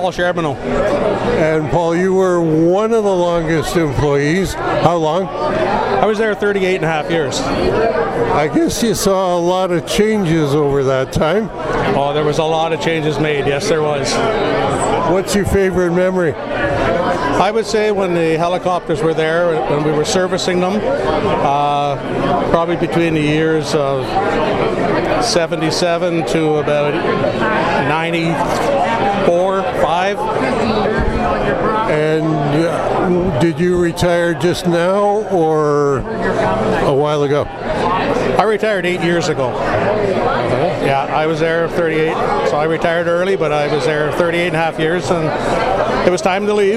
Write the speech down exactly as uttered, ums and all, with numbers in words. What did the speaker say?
Paul Charbonneau. And Paul, you were one of the longest employees. How long? I was there thirty-eight and a half years. I guess you saw a lot of changes over that time. Oh, there was a lot of changes made. Yes, there was. What's your favorite memory? I would say when the helicopters were there, when we were servicing them, uh, probably between the years of seventy-seven to about ninety-four, five. And uh, did you retire just now or a while ago? I retired eight years ago. Yeah, I was there thirty-eight, so I retired early, but I was there thirty-eight and a half years, and it was time to leave.